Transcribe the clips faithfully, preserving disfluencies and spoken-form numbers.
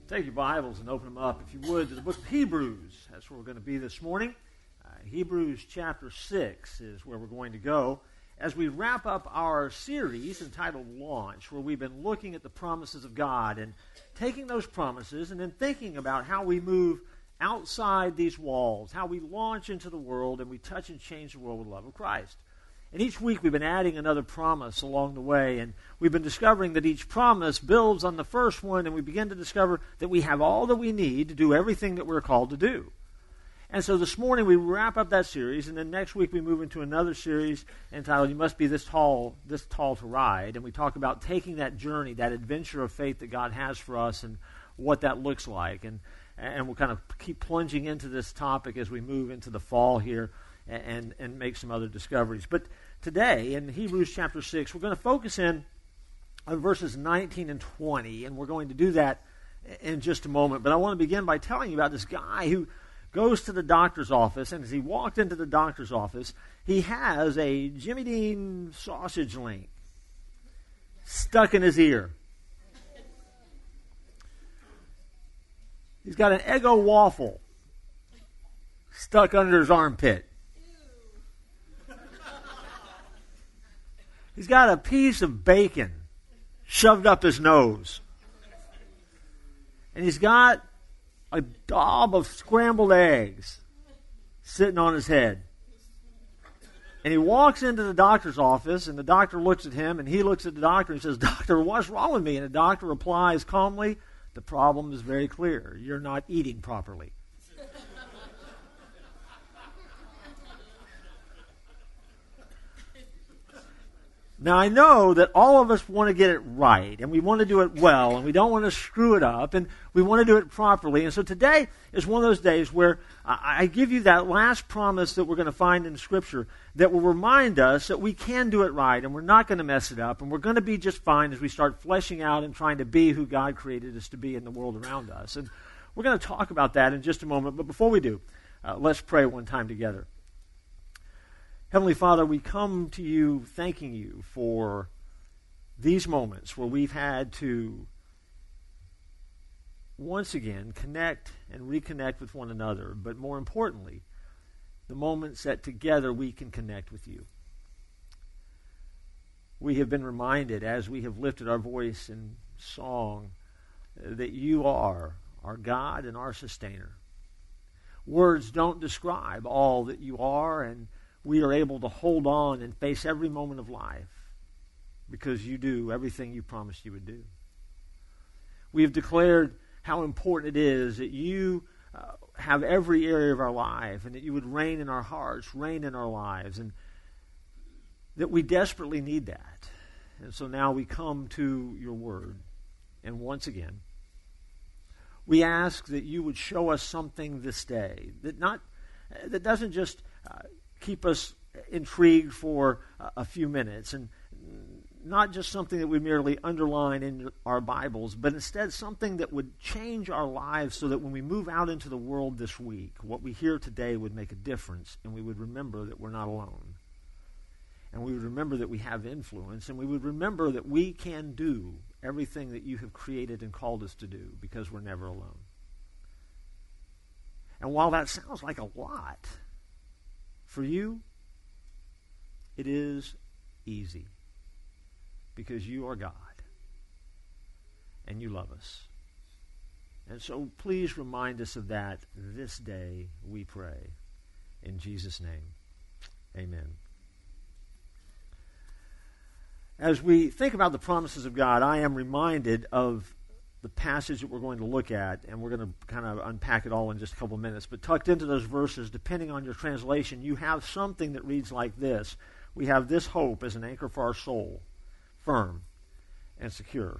Take your Bibles and open them up, if you would, to the book of Hebrews. That's where we're going to be this morning. Uh, Hebrews chapter six is where we're going to go as we wrap up our series entitled Launch, where we've been looking at the promises of God and taking those promises and then thinking about how we move outside these walls, how we launch into the world and we touch and change the world with the love of Christ. And each week we've been adding another promise along the way, and we've been discovering that each promise builds on the first one, and we begin to discover that we have all that we need to do everything that we're called to do. And so this morning we wrap up that series, and then next week we move into another series entitled, You Must Be This Tall, This Tall to Ride, and we talk about taking that journey, that adventure of faith that God has for us and what that looks like. And, and we'll kind of keep plunging into this topic as we move into the fall here. And, and make some other discoveries. But today, in Hebrews chapter six, we're going to focus in on verses nineteen and twenty, and we're going to do that in just a moment. But I want to begin by telling you about this guy who goes to the doctor's office, and as he walked into the doctor's office, he has a Jimmy Dean sausage link stuck in his ear. He's got an Eggo waffle stuck under his armpit. He's got a piece of bacon shoved up his nose. And he's got a daub of scrambled eggs sitting on his head. And he walks into the doctor's office, and the doctor looks at him, and he looks at the doctor and says, "Doctor, what's wrong with me?" And the doctor replies calmly, "The problem is very clear. You're not eating properly." Now, I know that all of us want to get it right, and we want to do it well, and we don't want to screw it up, and we want to do it properly. And so today is one of those days where I give you that last promise that we're going to find in Scripture that will remind us that we can do it right, and we're not going to mess it up, and we're going to be just fine as we start fleshing out and trying to be who God created us to be in the world around us. And we're going to talk about that in just a moment, but before we do, uh, let's pray one time together. Heavenly Father, we come to you thanking you for these moments where we've had to once again connect and reconnect with one another, but more importantly, the moments that together we can connect with you. We have been reminded as we have lifted our voice in song that you are our God and our sustainer. Words don't describe all that you are, and we are able to hold on and face every moment of life because you do everything you promised you would do. We have declared how important it is that you uh, have every area of our life and that you would reign in our hearts, reign in our lives, and that we desperately need that. And so now we come to your word. And once again, we ask that you would show us something this day that not that doesn't just uh, keep us intrigued for a few minutes, and not just something that we merely underline in our Bibles, but instead something that would change our lives so that when we move out into the world this week, what we hear today would make a difference, and we would remember that we're not alone. And we would remember that we have influence, and we would remember that we can do everything that you have created and called us to do because we're never alone. And while that sounds like a lot, for you, it is easy because you are God and you love us. And so please remind us of that this day, we pray. In Jesus' name, amen. As we think about the promises of God, I am reminded of the passage that we're going to look at, and we're going to kind of unpack it all in just a couple of minutes. But tucked into those verses, depending on your translation, you have something that reads like this. We have this hope as an anchor for our soul, firm and secure.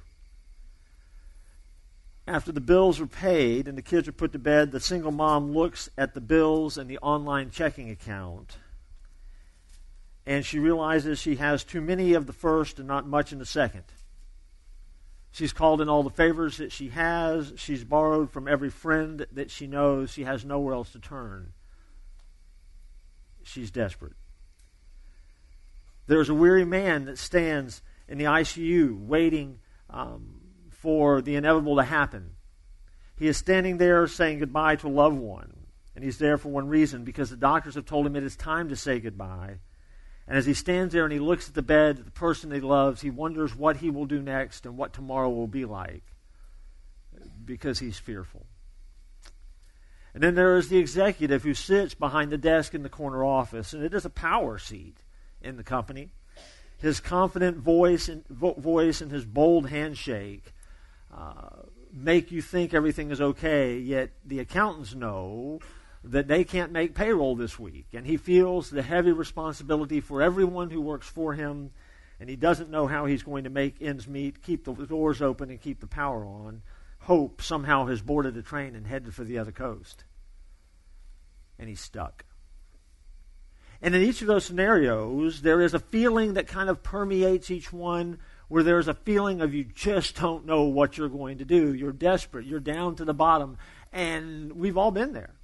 After the bills are paid and the kids are put to bed, the single mom looks at the bills and the online checking account, and she realizes she has too many of the first and not much in the second. She's called in all the favors that she has. She's borrowed from every friend that she knows. She has nowhere else to turn. She's desperate. There's a weary man that stands in the I C U waiting um, for the inevitable to happen. He is standing there saying goodbye to a loved one. And he's there for one reason, because the doctors have told him it is time to say goodbye. And as he stands there and he looks at the bed, the person he loves, he wonders what he will do next and what tomorrow will be like, because he's fearful. And then there is the executive who sits behind the desk in the corner office, and it is a power seat in the company. His confident voice and, vo- voice and his bold handshake uh, make you think everything is okay, yet the accountants know that they can't make payroll this week, and he feels the heavy responsibility for everyone who works for him, and he doesn't know how he's going to make ends meet, keep the doors open, and keep the power on. Hope somehow has boarded a train and headed for the other coast, and he's stuck. And in each of those scenarios, there is a feeling that kind of permeates each one, where there's a feeling of you just don't know what you're going to do. You're desperate. You're down to the bottom. And we've all been there.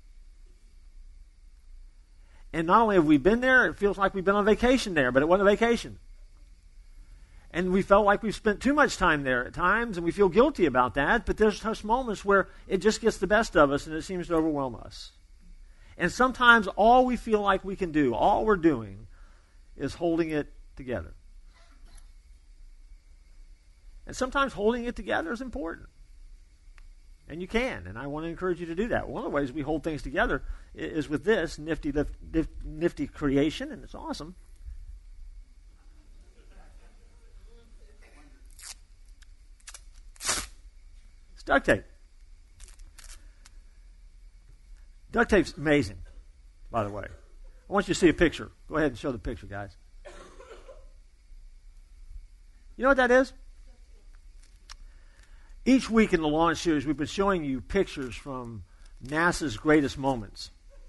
And not only have we been there, it feels like we've been on vacation there, but it wasn't a vacation. And we felt like we've spent too much time there at times, and we feel guilty about that, but there's such moments where it just gets the best of us and it seems to overwhelm us. And sometimes all we feel like we can do, all we're doing, is holding it together. And sometimes holding it together is important. And you can, and I want to encourage you to do that. One of the ways we hold things together is with this nifty, lift, nifty creation, and it's awesome. It's duct tape. Duct tape's amazing, by the way. I want you to see a picture. Go ahead and show the picture, guys. You know what that is? Each week in the launch series, we've been showing you pictures from NASA's greatest moments.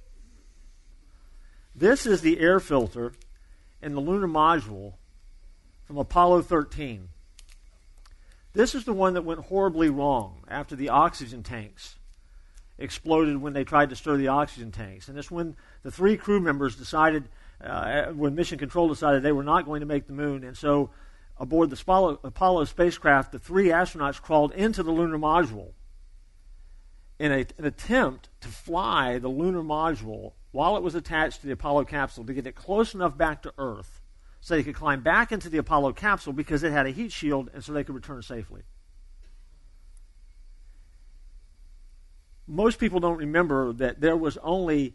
This is the air filter in the lunar module from Apollo thirteen. This is the one that went horribly wrong after the oxygen tanks exploded when they tried to stir the oxygen tanks. And it's when the three crew members decided, uh, when Mission Control decided they were not going to make the moon. And so aboard the Apollo, Apollo spacecraft, the three astronauts crawled into the lunar module in a, an attempt to fly the lunar module while it was attached to the Apollo capsule to get it close enough back to Earth so they could climb back into the Apollo capsule because it had a heat shield and so they could return safely. Most people don't remember that there was only,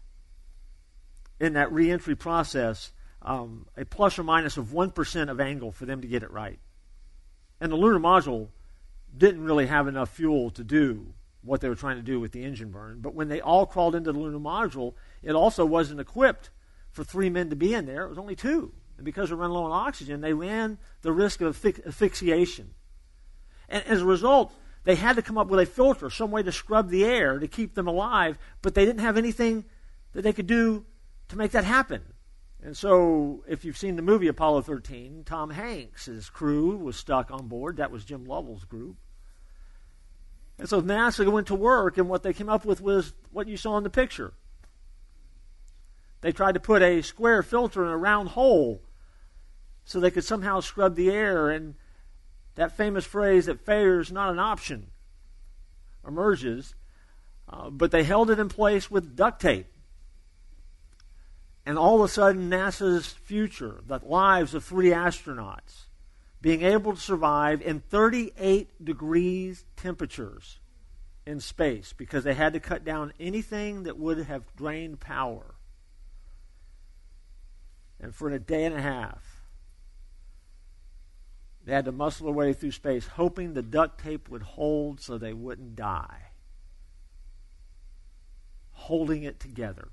in that re-entry process, um, a plus or minus of one percent of angle for them to get it right. And the lunar module didn't really have enough fuel to do what they were trying to do with the engine burn. But when they all crawled into the lunar module, it also wasn't equipped for three men to be in there. It was only two. And because they ran low on oxygen, they ran the risk of asphyxiation. And as a result, they had to come up with a filter, some way to scrub the air to keep them alive, but they didn't have anything that they could do to make that happen. And so, if you've seen the movie Apollo thirteen, Tom Hanks' crew was stuck on board. That was Jim Lovell's group. And so NASA went to work, and what they came up with was what you saw in the picture. They tried to put a square filter in a round hole so they could somehow scrub the air, and that famous phrase that failure is not an option emerges, uh, but they held it in place with duct tape. And all of a sudden, NASA's future, the lives of three astronauts, being able to survive in thirty-eight degrees temperatures in space because they had to cut down anything that would have drained power. And for a day and a half, they had to muscle their way through space, hoping the duct tape would hold so they wouldn't die. Holding it together.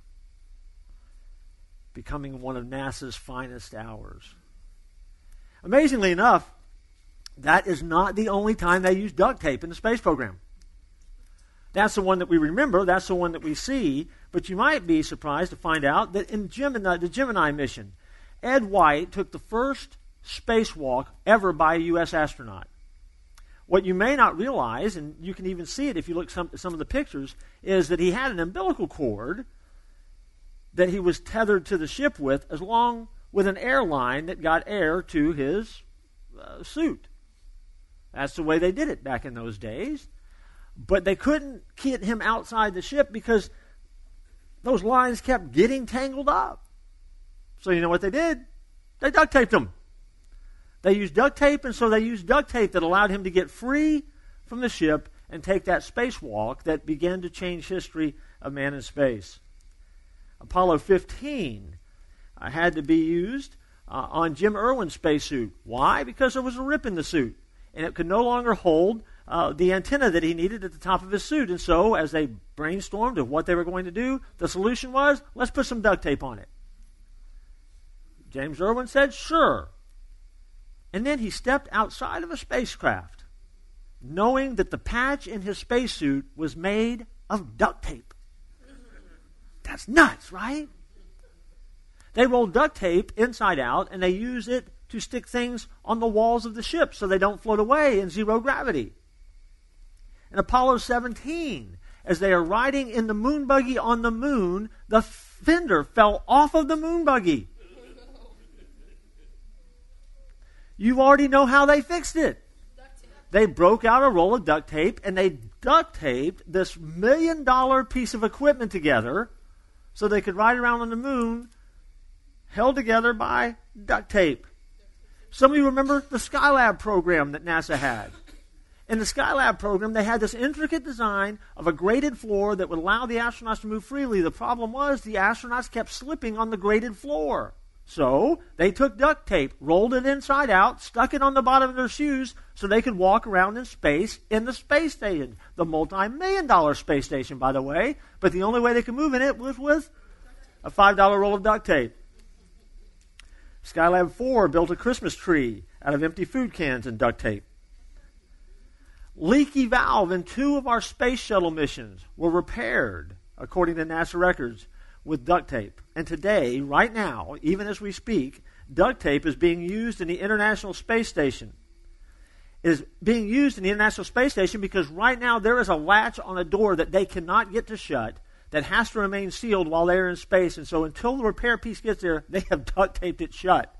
Becoming one of NASA's finest hours. Amazingly enough, that is not the only time they use duct tape in the space program. That's the one that we remember. That's the one that we see. But you might be surprised to find out that in Gemini, the Gemini mission, Ed White took the first spacewalk ever by a U S astronaut. What you may not realize, and you can even see it if you look some, at some of the pictures, is that he had an umbilical cord that he was tethered to the ship with, as long with an airline that got air to his uh, suit. That's the way they did it back in those days. But they couldn't get him outside the ship because those lines kept getting tangled up. So you know what they did? They duct taped him. They used duct tape, and so they used duct tape that allowed him to get free from the ship and take that spacewalk that began to change history of man in space. Apollo fifteen uh, had to be used uh, on Jim Irwin's spacesuit. Why? Because there was a rip in the suit, and it could no longer hold uh, the antenna that he needed at the top of his suit. And so, as they brainstormed of what they were going to do, the solution was, let's put some duct tape on it. James Irwin said, sure. And then he stepped outside of a spacecraft, knowing that the patch in his spacesuit was made of duct tape. That's nuts, right? They rolled duct tape inside out, and they use it to stick things on the walls of the ship so they don't float away in zero gravity. In Apollo seventeen, as they are riding in the moon buggy on the moon, the fender fell off of the moon buggy. You already know how they fixed it. They broke out a roll of duct tape, and they duct taped this million dollar piece of equipment together so they could ride around on the moon held together by duct tape. Some of you remember the Skylab program that NASA had. In the Skylab program, they had this intricate design of a graded floor that would allow the astronauts to move freely. The problem was the astronauts kept slipping on the graded floor. So they took duct tape, rolled it inside out, stuck it on the bottom of their shoes so they could walk around in space in the space station. The multi-million dollar space station, by the way. But the only way they could move in it was with a five dollar roll of duct tape. Skylab four built a Christmas tree out of empty food cans and duct tape. Leaky valve in two of our space shuttle missions were repaired, according to NASA records, with duct tape. And today, right now, even as we speak, duct tape is being used in the International Space Station. It is being used in the International Space Station because right now there is a latch on a door that they cannot get to shut that has to remain sealed while they're in space. And so until the repair piece gets there, they have duct taped it shut.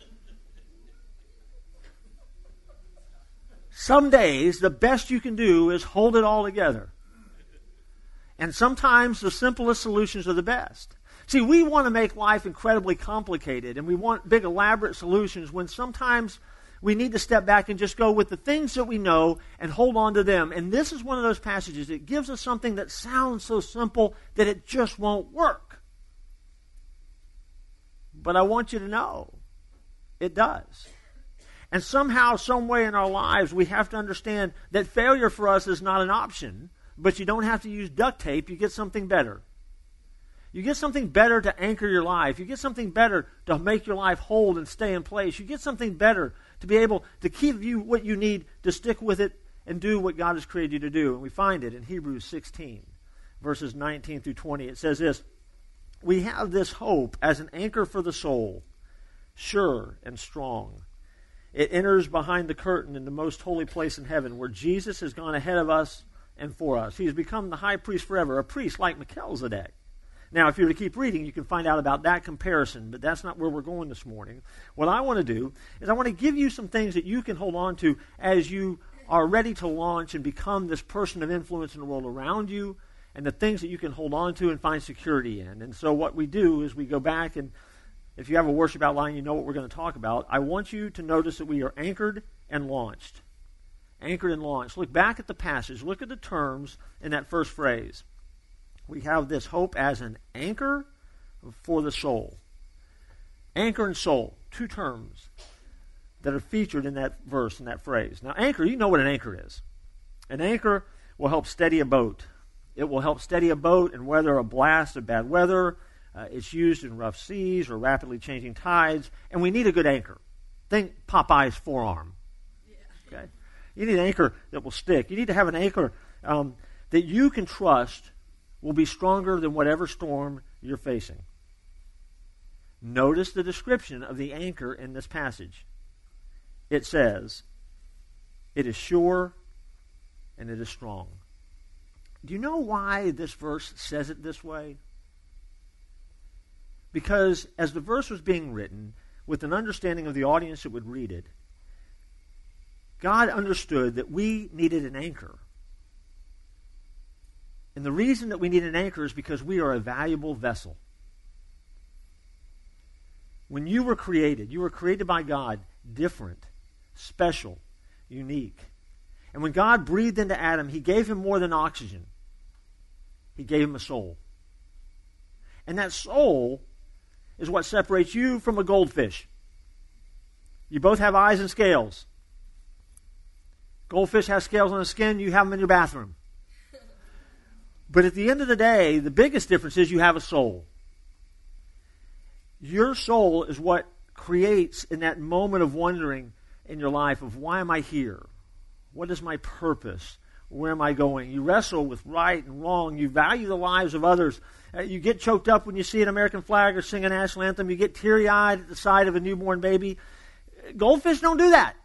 Some days, the best you can do is hold it all together. And sometimes the simplest solutions are the best. See, we want to make life incredibly complicated, and we want big, elaborate solutions when sometimes we need to step back and just go with the things that we know and hold on to them. And this is one of those passages that gives us something that sounds so simple that it just won't work. But I want you to know, it does. And somehow, some way in our lives, we have to understand that failure for us is not an option, but you don't have to use duct tape. You get something better. You get something better to anchor your life. You get something better to make your life hold and stay in place. You get something better to be able to give you what you need to stick with it and do what God has created you to do. And we find it in Hebrews sixteen, verses nineteen through twenty. It says this, "We have this hope as an anchor for the soul, sure and strong. It enters behind the curtain in the most holy place in heaven, where Jesus has gone ahead of us and for us. He has become the high priest forever, a priest like Melchizedek." Now, if you were to keep reading, you can find out about that comparison, but that's not where we're going this morning. What I want to do is I want to give you some things that you can hold on to as you are ready to launch and become this person of influence in the world around you, and the things that you can hold on to and find security in. And so what we do is we go back, and if you have a worship outline, you know what we're going to talk about. I want you to notice that we are anchored and launched. Anchored and launched. Look back at the passage. Look at the terms in that first phrase. We have this hope as an anchor for the soul. Anchor and soul, two terms that are featured in that verse, in that phrase. Now, anchor, you know what an anchor is. An anchor will help steady a boat. It will help steady a boat and weather a blast of bad weather. Uh, it's used in rough seas or rapidly changing tides, and we need a good anchor. Think Popeye's forearm. Okay, you need an anchor that will stick. You need to have an anchor um, that you can trust will be stronger than whatever storm you're facing. Notice the description of the anchor in this passage. It says, it is sure and it is strong. Do you know why this verse says it this way? Because as the verse was being written, with an understanding of the audience that would read it, God understood that we needed an anchor. And the reason that we need an anchor is because we are a valuable vessel. When you were created, you were created by God different, special, unique. And when God breathed into Adam, he gave him more than oxygen. He gave him a soul. And that soul is what separates you from a goldfish. You both have eyes and scales. Goldfish has scales on the skin, you have them in your bathroom. But at the end of the day, the biggest difference is you have a soul. Your soul is what creates in that moment of wondering in your life of why am I here? What is my purpose? Where am I going? You wrestle with right and wrong. You value the lives of others. Uh, you get choked up when you see an American flag or sing a national anthem. You get teary-eyed at the sight of a newborn baby. Goldfish don't do that.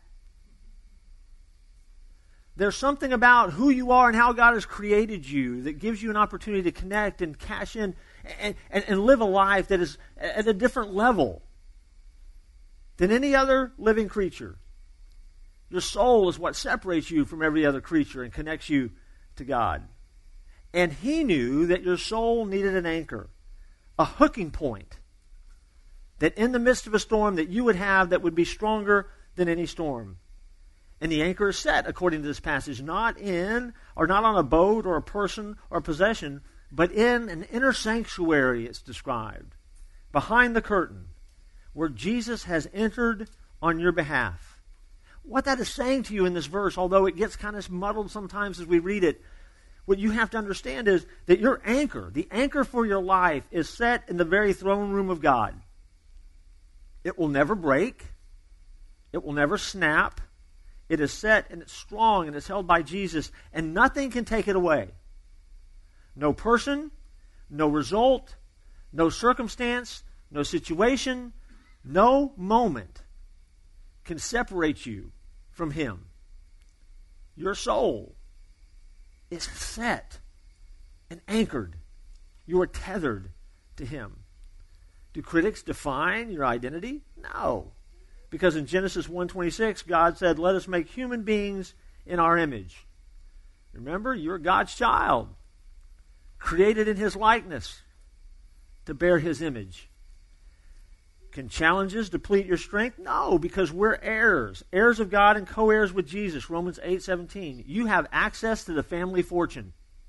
There's something about who you are and how God has created you that gives you an opportunity to connect and cash in and, and, and live a life that is at a different level than any other living creature. Your soul is what separates you from every other creature and connects you to God. And he knew that your soul needed an anchor, a hooking point, that in the midst of a storm that you would have that would be stronger than any storm. And the anchor is set, according to this passage, not in, or not on a boat or a person or a possession, but in an inner sanctuary, it's described, behind the curtain, where Jesus has entered on your behalf. What that is saying to you in this verse, although it gets kind of muddled sometimes as we read it, what you have to understand is that your anchor, the anchor for your life, is set in the very throne room of God. It will never break. It will never snap. It is set and it's strong and it's held by Jesus, and nothing can take it away. No person, no result, no circumstance, no situation, no moment can separate you from him. Your soul is set and anchored. You are tethered to him. Do critics define your identity? No. Because in Genesis one twenty-six, God said, let us make human beings in our image. Remember, you're God's child, created in his likeness to bear his image. Can challenges deplete your strength? No, because we're heirs, heirs of God and co-heirs with Jesus, Romans eight seventeen. You have access to the family fortune.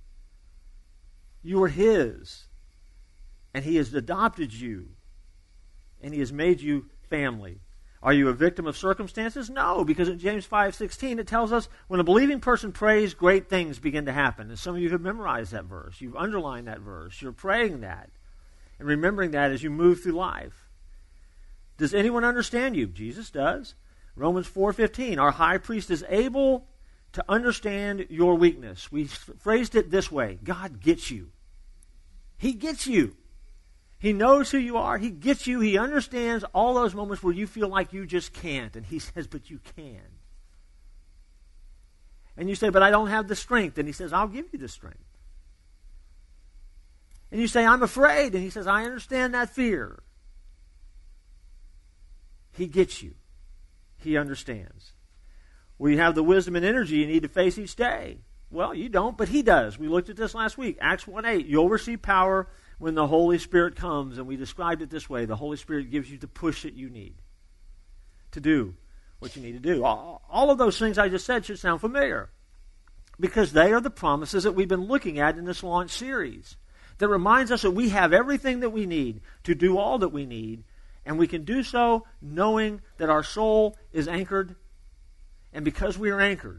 You are his, and he has adopted you, and he has made you family. Are you a victim of circumstances? No, because in James five sixteen it tells us when a believing person prays, great things begin to happen. And some of you have memorized that verse. You've underlined that verse. You're praying that and remembering that as you move through life. Does anyone understand you? Jesus does. Romans four fifteen, our high priest is able to understand your weakness. We phrased it this way: God gets you. He gets you. He knows who you are. He gets you. He understands all those moments where you feel like you just can't. And he says, but you can. And you say, but I don't have the strength. And he says, I'll give you the strength. And you say, I'm afraid. And he says, I understand that fear. He gets you. He understands. Well, you have the wisdom and energy you need to face each day. Well, you don't, but he does. We looked at this last week. Acts one eight, you'll receive power when the Holy Spirit comes, and we described it this way: the Holy Spirit gives you the push that you need to do what you need to do. All, all of those things I just said should sound familiar, because they are the promises that we've been looking at in this launch series that reminds us that we have everything that we need to do all that we need, and we can do so knowing that our soul is anchored, and because we are anchored,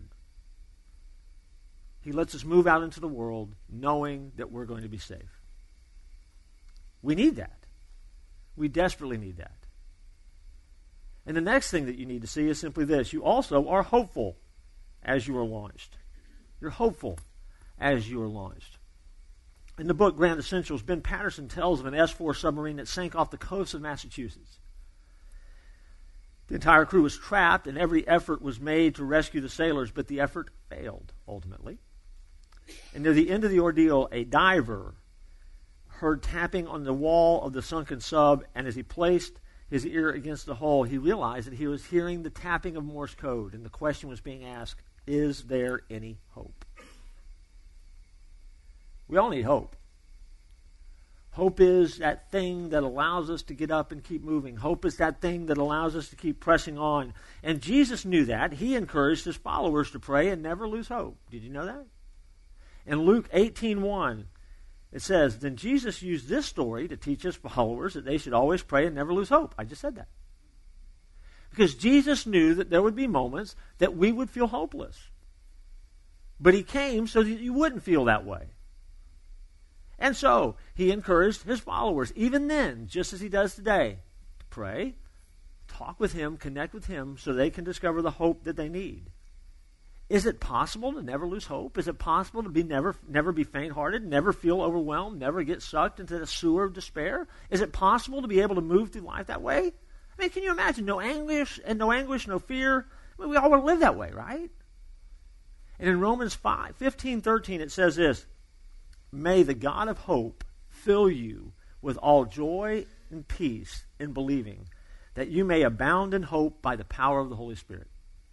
he lets us move out into the world knowing that we're going to be safe. We need that. We desperately need that. And the next thing that you need to see is simply this: you also are hopeful as you are launched. You're hopeful as you are launched. In the book Grand Essentials, Ben Patterson tells of an S four submarine that sank off the coast of Massachusetts. The entire crew was trapped, and every effort was made to rescue the sailors, but the effort failed, ultimately. And near the end of the ordeal, a diver heard tapping on the wall of the sunken sub, and as he placed his ear against the hole, he realized that he was hearing the tapping of Morse code, and the question was being asked, is there any hope? We all need hope. Hope is that thing that allows us to get up and keep moving. Hope is that thing that allows us to keep pressing on. And Jesus knew that. He encouraged his followers to pray and never lose hope. Did you know that? In Luke eighteen one, it says, then Jesus used this story to teach his followers that they should always pray and never lose hope. I just said that. Because Jesus knew that there would be moments that we would feel hopeless. But he came so that you wouldn't feel that way. And so, he encouraged his followers, even then, just as he does today, to pray, talk with him, connect with him, so they can discover the hope that they need. Is it possible to never lose hope? Is it possible to be never, never be faint-hearted, never feel overwhelmed, never get sucked into the sewer of despair? Is it possible to be able to move through life that way? I mean, can you imagine? No anguish, and no anguish, no fear. I mean, we all want to live that way, right? And in Romans five, fifteen, thirteen, it says this, may the God of hope fill you with all joy and peace in believing, that you may abound in hope by the power of the Holy Spirit.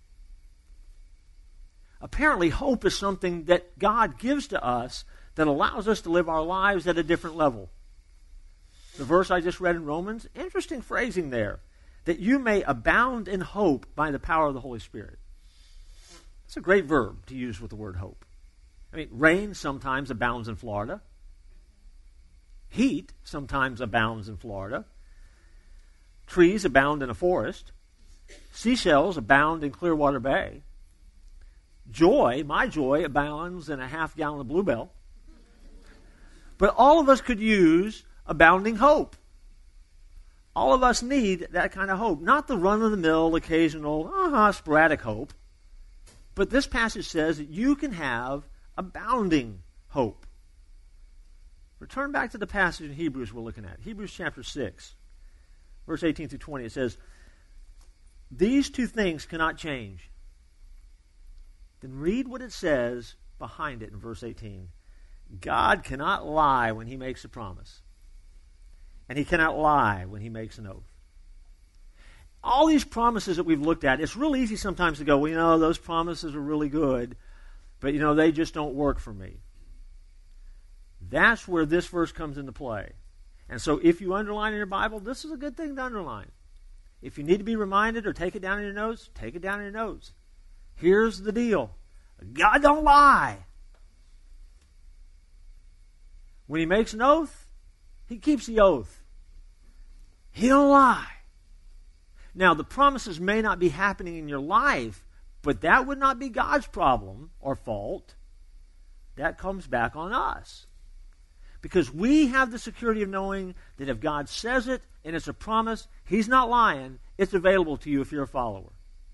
Apparently, hope is something that God gives to us that allows us to live our lives at a different level. The verse I just read in Romans, interesting phrasing there, that you may abound in hope by the power of the Holy Spirit. It's a great verb to use with the word hope. I mean, rain sometimes abounds in Florida. Heat sometimes abounds in Florida. Trees abound in a forest. Seashells abound in Clearwater Bay. Joy, my joy, abounds in a half gallon of Bluebell. But all of us could use abounding hope. All of us need that kind of hope. Not the run-of-the-mill, occasional, uh-huh, sporadic hope. But this passage says that you can have abounding hope. Return back to the passage in Hebrews we're looking at. Hebrews chapter six, verse eighteen through twenty. It says, these two things cannot change. Then read what it says behind it in verse eighteen. God cannot lie when he makes a promise. And he cannot lie when he makes an oath. All these promises that we've looked at, it's real easy sometimes to go, well, you know, those promises are really good, but, you know, they just don't work for me. That's where this verse comes into play. And so if you underline in your Bible, this is a good thing to underline. If you need to be reminded or take it down in your notes, take it down in your notes. Here's the deal. God don't lie. When he makes an oath, he keeps the oath. He don't lie. Now, the promises may not be happening in your life, but that would not be God's problem or fault. That comes back on us. Because we have the security of knowing that if God says it and it's a promise, he's not lying. It's available to you if you're a follower.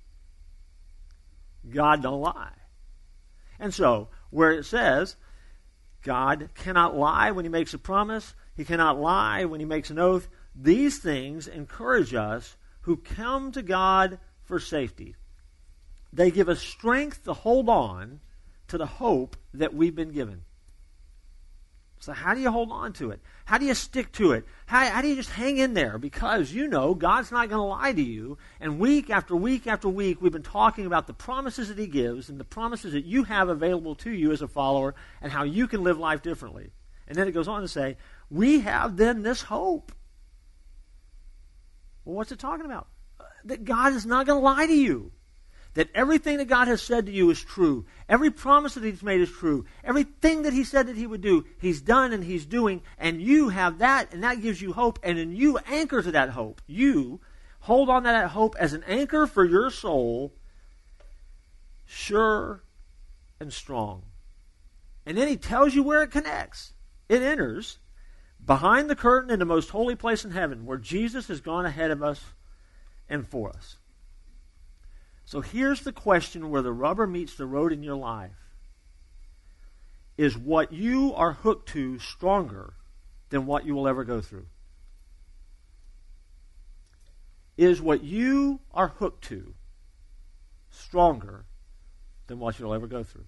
God don't lie. And so, where it says, God cannot lie when he makes a promise, he cannot lie when he makes an oath, these things encourage us who come to God for safety. They give us strength to hold on to the hope that we've been given. So how do you hold on to it? How do you stick to it? How, how do you just hang in there? Because you know God's not going to lie to you. And week after week after week, we've been talking about the promises that he gives and the promises that you have available to you as a follower and how you can live life differently. And then it goes on to say, we have then this hope. Well, what's it talking about? That God is not going to lie to you. That everything that God has said to you is true. Every promise that he's made is true. Everything that he said that he would do, he's done and he's doing. And you have that, and that gives you hope. And then you anchor to that hope. You hold on to that hope as an anchor for your soul, sure and strong. And then he tells you where it connects. It enters behind the curtain in the most holy place in heaven, where Jesus has gone ahead of us and for us. So here's the question where the rubber meets the road in your life. Is what you are hooked to stronger than what you will ever go through? Is what you are hooked to stronger than what you'll ever go through?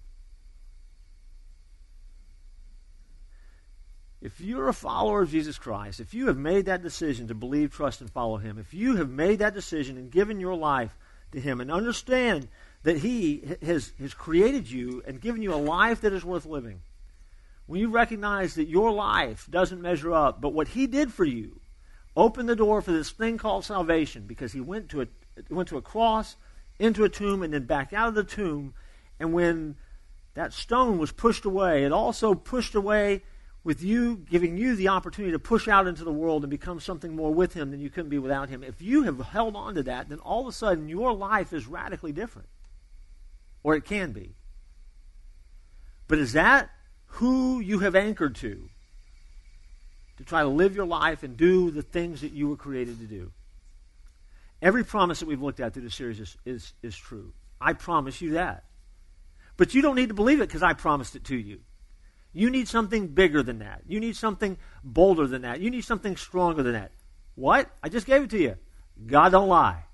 If you're a follower of Jesus Christ, if you have made that decision to believe, trust, and follow him, if you have made that decision and given your life to him and understand that he has, has created you and given you a life that is worth living, when you recognize that your life doesn't measure up, but what he did for you opened the door for this thing called salvation, because he went to a, went to a cross, into a tomb, and then back out of the tomb. And when that stone was pushed away, it also pushed away with you, giving you the opportunity to push out into the world and become something more with him than you couldn't be without him. If you have held on to that, then all of a sudden your life is radically different. Or it can be. But is that who you have anchored to? To try to live your life and do the things that you were created to do? Every promise that we've looked at through the series is, is, is true. I promise you that. But you don't need to believe it because I promised it to you. You need something bigger than that. You need something bolder than that. You need something stronger than that. What? I just gave it to you. God don't lie.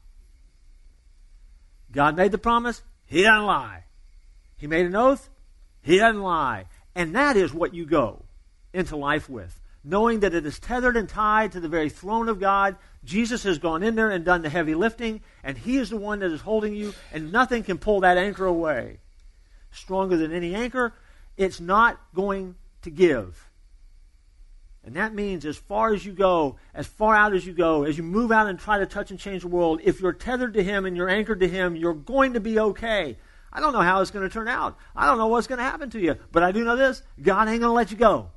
God made the promise. He doesn't lie. He made an oath. He doesn't lie. And that is what you go into life with, knowing that it is tethered and tied to the very throne of God. Jesus has gone in there and done the heavy lifting, and he is the one that is holding you, and nothing can pull that anchor away. Stronger than any anchor, it's not going to give. And that means as far as you go, as far out as you go, as you move out and try to touch and change the world, if you're tethered to him and you're anchored to him, you're going to be okay. I don't know how it's going to turn out. I don't know what's going to happen to you. But I do know this: God ain't going to let you go.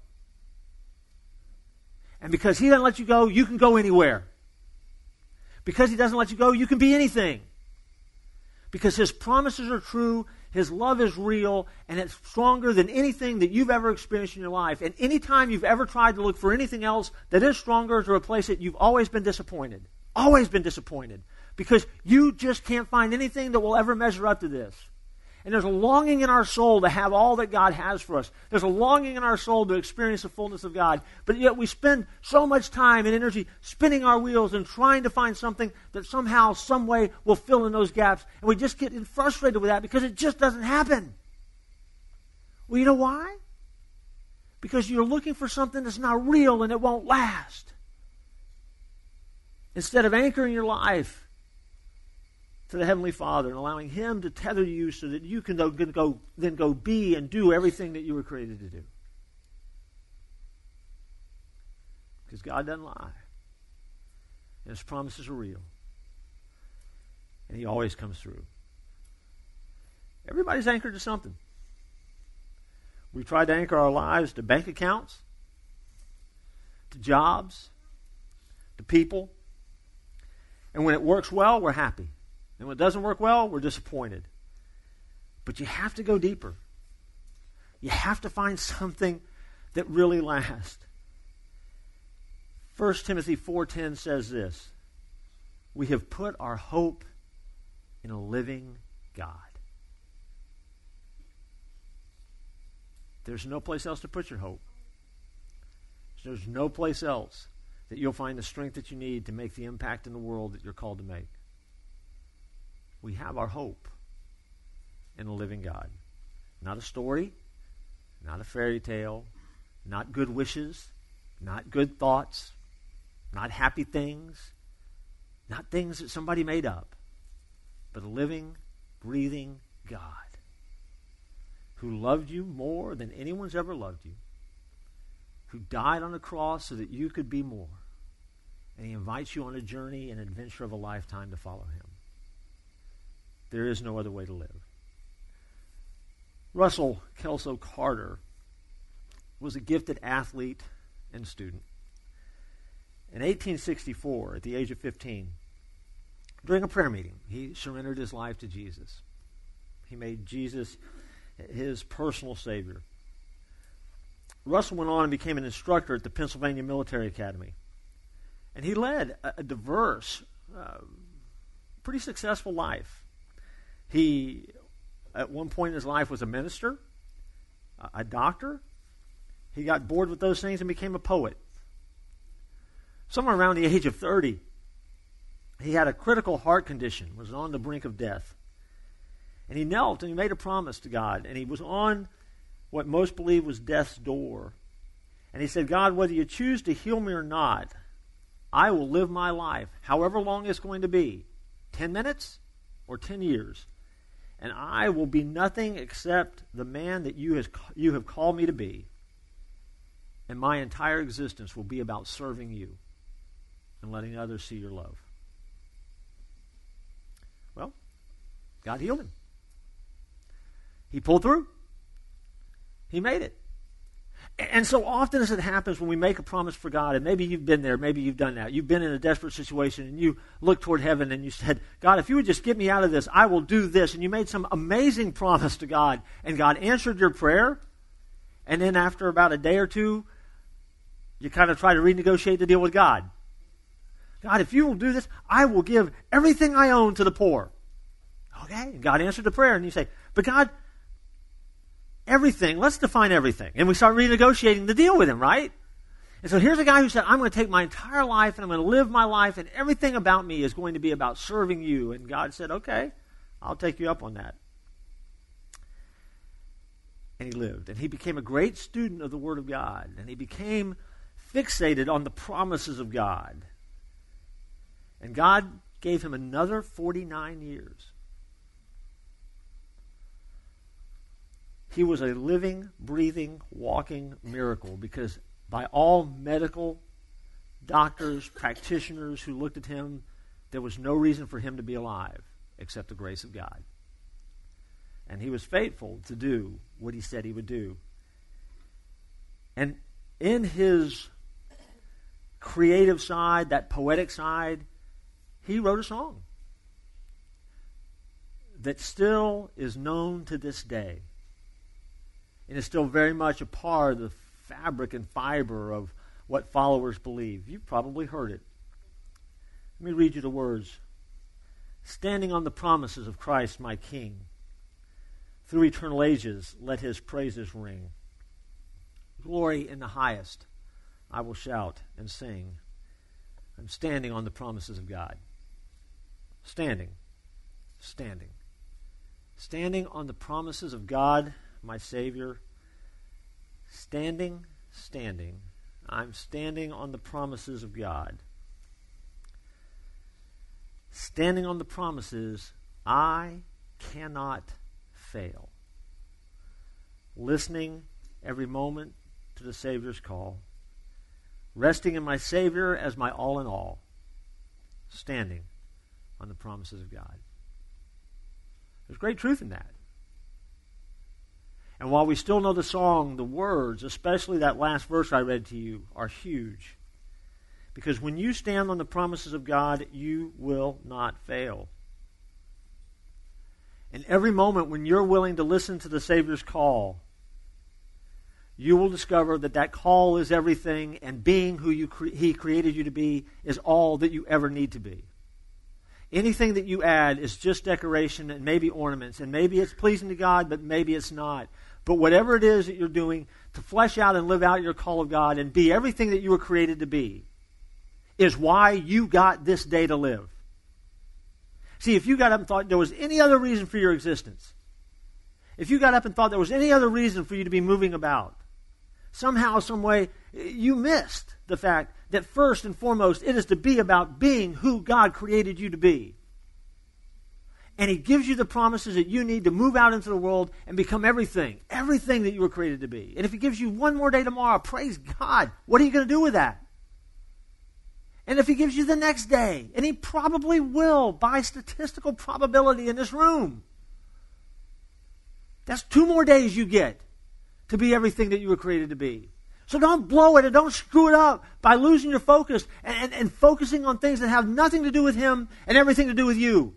And because he doesn't let you go, you can go anywhere. Because he doesn't let you go, you can be anything. Because his promises are true, his love is real, and it's stronger than anything that you've ever experienced in your life. And any time you've ever tried to look for anything else that is stronger to replace it, you've always been disappointed. Always been disappointed. Because you just can't find anything that will ever measure up to this. And there's a longing in our soul to have all that God has for us. There's a longing in our soul to experience the fullness of God. But yet we spend so much time and energy spinning our wheels and trying to find something that somehow, some way will fill in those gaps. And we just get frustrated with that because it just doesn't happen. Well, you know why? Because you're looking for something that's not real and it won't last. Instead of anchoring your life to the Heavenly Father and allowing him to tether you so that you can go, go, then go be and do everything that you were created to do. Because God doesn't lie. And his promises are real. And he always comes through. Everybody's anchored to something. We tried to anchor our lives to bank accounts, to jobs, to people. And when it works well, we're happy. And when it doesn't work well, we're disappointed. But you have to go deeper. You have to find something that really lasts. First Timothy four ten says this: we have put our hope in a living God. There's no place else to put your hope. There's no place else that you'll find the strength that you need to make the impact in the world that you're called to make. We have our hope in a living God. Not a story, not a fairy tale, not good wishes, not good thoughts, not happy things, not things that somebody made up, but a living, breathing God who loved you more than anyone's ever loved you, who died on the cross so that you could be more, and he invites you on a journey and adventure of a lifetime to follow him. There is no other way to live. Russell Kelso Carter was a gifted athlete and student. In eighteen sixty-four, at the age of fifteen, during a prayer meeting, he surrendered his life to Jesus. He made Jesus his personal Savior. Russell went on and became an instructor at the Pennsylvania Military Academy. And he led a, a diverse, uh, pretty successful life. He, at one point in his life, was a minister, a doctor. He got bored with those things and became a poet. Somewhere around the age of thirty, he had a critical heart condition, was on the brink of death. And he knelt and he made a promise to God. And he was on what most believe was death's door. And he said, God, whether you choose to heal me or not, I will live my life, however long it's going to be, ten minutes or ten years. And I will be nothing except the man that you, has, you have called me to be. and my entire existence will be about serving you and letting others see your love. Well, God healed him. He pulled through. He made it. And so often as it happens when we make a promise for God, and maybe you've been there, maybe you've done that. You've been in a desperate situation and you looked toward heaven and you said, God, if you would just get me out of this, I will do this. And you made some amazing promise to God, and God answered your prayer. And then after about a day or two, you kind of try to renegotiate the deal with God. God, if you will do this, I will give everything I own to the poor. Okay, and God answered the prayer, and you say, but God, everything, let's define everything. And we start renegotiating the deal with him, right? And so here's a guy who said, I'm going to take my entire life and I'm going to live my life and everything about me is going to be about serving you. And God said, okay, I'll take you up on that. And he lived. And he became a great student of the Word of God. And he became fixated on the promises of God. And God gave him another forty-nine years. He was a living, breathing, walking miracle because by all medical doctors, practitioners who looked at him, there was no reason for him to be alive except the grace of God. And he was faithful to do what he said he would do. And in his creative side, that poetic side, he wrote a song that still is known to this day. And is still very much a part of the fabric and fiber of what followers believe. You've probably heard it. Let me read you the words. Standing on the promises of Christ my King, through eternal ages let his praises ring. Glory in the highest I will shout and sing. I'm standing on the promises of God. Standing. Standing. Standing on the promises of God, my Savior, standing, standing. I'm standing on the promises of God. Standing on the promises, I cannot fail. Listening every moment to the Savior's call. Resting in my Savior as my all in all. Standing on the promises of God. There's great truth in that. And while we still know the song, the words, especially that last verse I read to you, are huge. Because when you stand on the promises of God, you will not fail. And every moment when you're willing to listen to the Savior's call, you will discover that that call is everything, and being who you cre- He created you to be is all that you ever need to be. Anything that you add is just decoration and maybe ornaments, and maybe it's pleasing to God, but maybe it's not. But whatever it is that you're doing to flesh out and live out your call of God and be everything that you were created to be is why you got this day to live. See, if you got up and thought there was any other reason for your existence, if you got up and thought there was any other reason for you to be moving about, somehow, some way, you missed the fact that first and foremost, it is to be about being who God created you to be. And He gives you the promises that you need to move out into the world and become everything, everything that you were created to be. And if He gives you one more day tomorrow, praise God. What are you going to do with that? And if He gives you the next day, and He probably will by statistical probability in this room, that's two more days you get to be everything that you were created to be. So don't blow it and don't screw it up by losing your focus and, and, and focusing on things that have nothing to do with Him and everything to do with you.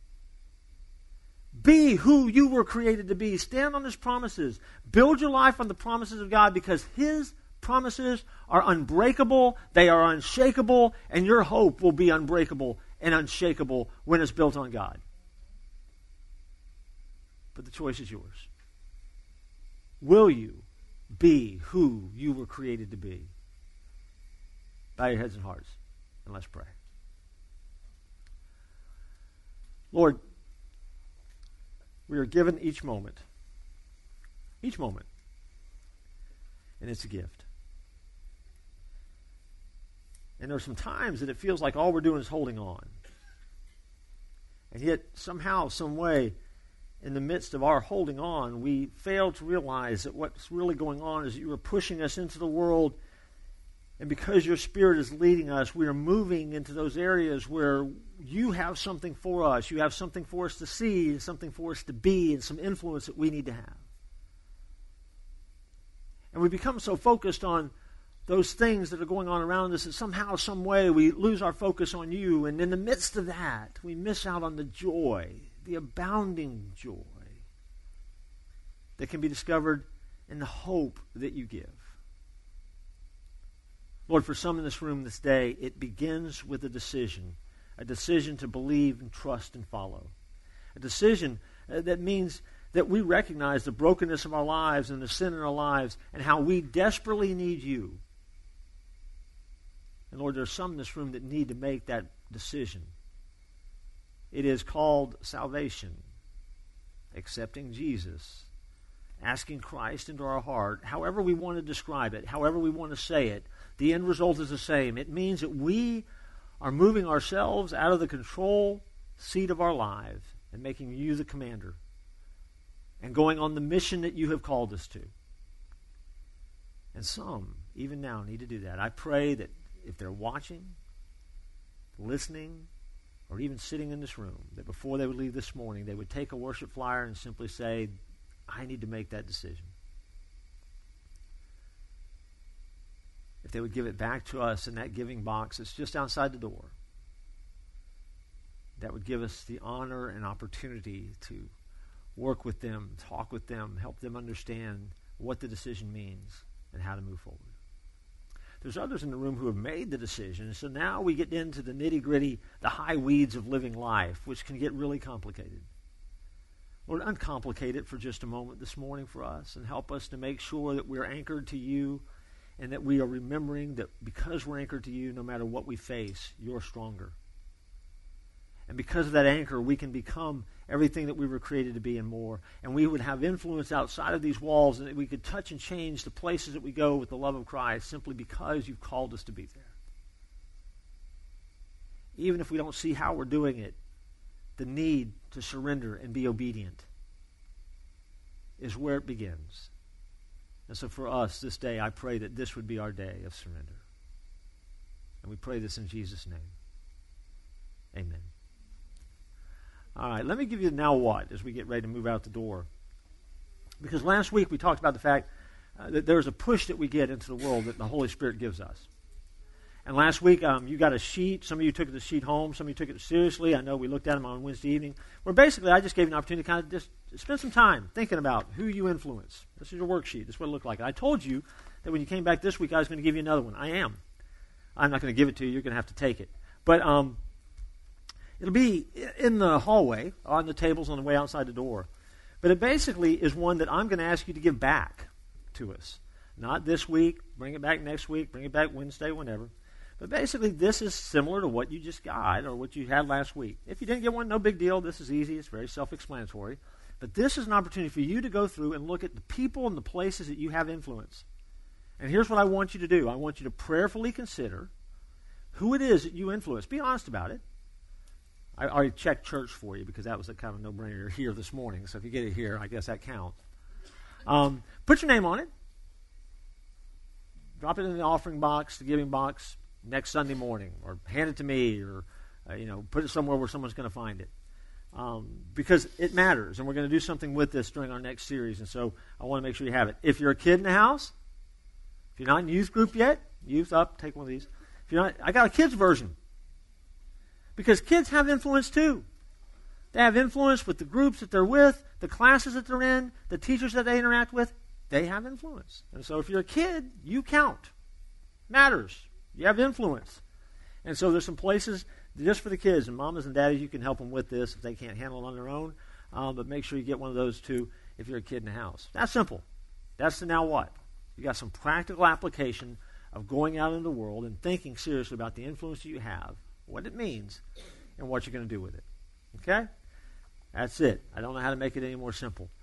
Be who you were created to be. Stand on His promises. Build your life on the promises of God because His promises are unbreakable, they are unshakable, and your hope will be unbreakable and unshakable when it's built on God. But the choice is yours. Will you be who you were created to be? Bow your heads and hearts, and let's pray. Lord, we are given each moment. Each moment. And it's a gift. And there are some times that it feels like all we're doing is holding on. And yet, somehow, some way, in the midst of our holding on, we fail to realize that what's really going on is that you are pushing us into the world, and because your Spirit is leading us, we are moving into those areas where you have something for us. You have something for us to see, and something for us to be, and some influence that we need to have. And we become so focused on those things that are going on around us that somehow, some way, we lose our focus on you. And in the midst of that, we miss out on the joy, the abounding joy that can be discovered in the hope that you give. Lord, for some in this room this day, it begins with a decision, a decision to believe and trust and follow. A decision uh, that means that we recognize the brokenness of our lives and the sin in our lives and how we desperately need you. And Lord, there's some in this room that need to make that decision. It is called salvation, accepting Jesus, asking Christ into our heart. However we want to describe it, however we want to say it, the end result is the same. It means that we are moving ourselves out of the control seat of our lives and making you the commander and going on the mission that you have called us to. And some, even now, need to do that. I pray that if they're watching, listening, or even sitting in this room, that before they would leave this morning, they would take a worship flyer and simply say, I need to make that decision. If they would give it back to us in that giving box that's just outside the door, that would give us the honor and opportunity to work with them, talk with them, help them understand what the decision means and how to move forward. There's others in the room who have made the decision, so now we get into the nitty-gritty, the high weeds of living life, which can get really complicated. Lord, uncomplicate it for just a moment this morning for us and help us to make sure that we're anchored to you and that we are remembering that because we're anchored to you, no matter what we face, you're stronger. And because of that anchor, we can become everything that we were created to be and more. And we would have influence outside of these walls, and that we could touch and change the places that we go with the love of Christ simply because you've called us to be there. Even if we don't see how we're doing it, the need to surrender and be obedient is where it begins. And so for us this day, I pray that this would be our day of surrender. And we pray this in Jesus' name. Amen. All right, let me give you the now what as we get ready to move out the door. Because last week we talked about the fact uh, that there's a push that we get into the world that the Holy Spirit gives us. And last week um, you got a sheet. Some of you took the sheet home. Some of you took it seriously. I know we looked at them on Wednesday evening. Where basically I just gave you an opportunity to kind of just spend some time thinking about who you influence. This is your worksheet. This is what it looked like. And I told you that when you came back this week I was going to give you another one. I am. I'm not going to give it to you. You're going to have to take it. But um, it'll be in the hallway, on the tables on the way outside the door. But it basically is one that I'm going to ask you to give back to us. Not this week, bring it back next week, bring it back Wednesday, whenever. But basically this is similar to what you just got or what you had last week. If you didn't get one, no big deal. This is easy. It's very self-explanatory. But this is an opportunity for you to go through and look at the people and the places that you have influence. And here's what I want you to do. I want you to prayerfully consider who it is that you influence. Be honest about it. I already checked church for you because that was a kind of no-brainer. You're here this morning, so if you get it here, I guess that counts. Um, put your name on it. Drop it in the offering box, the giving box, next Sunday morning, or hand it to me, or uh, you know, put it somewhere where someone's going to find it. Um, because it matters, and we're going to do something with this during our next series, and so I want to make sure you have it. If you're a kid in the house, if you're not in youth group yet, youth up, take one of these. If you're not, I got a kids version. Because kids have influence too. They have influence with the groups that they're with, the classes that they're in, the teachers that they interact with. They have influence. And so if you're a kid, you count. Matters. You have influence. And so there's some places just for the kids. And mamas and daddies, you can help them with this if they can't handle it on their own. Um, but make sure you get one of those too if you're a kid in the house. That's simple. That's the now what. You got some practical application of going out into the world and thinking seriously about the influence you have, what it means, and what you're going to do with it. Okay? That's it. I don't know how to make it any more simple.